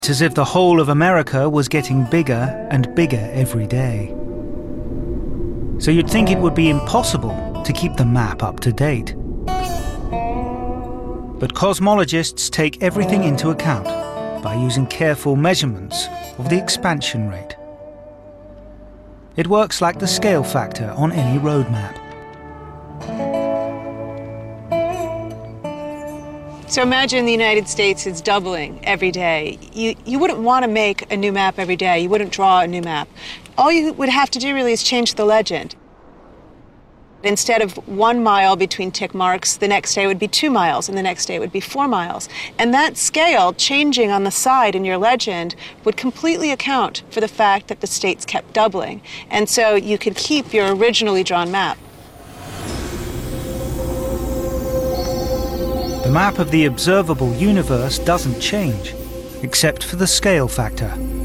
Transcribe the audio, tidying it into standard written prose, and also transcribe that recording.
It's as if the whole of America was getting bigger and bigger every day. So you'd think it would be impossible to keep the map up to date. But cosmologists take everything into account by using careful measurements of the expansion rate. It works like the scale factor on any road map. So imagine the United States is doubling every day. You wouldn't want to make a new map every day. You wouldn't draw a new map. All you would have to do really is change the legend. Instead of 1 mile between tick marks, the next day would be 2 miles, and the next day would be 4 miles. And that scale changing on the side in your legend would completely account for the fact that the states kept doubling. And so you could keep your originally drawn map. The map of the observable universe doesn't change, except for the scale factor.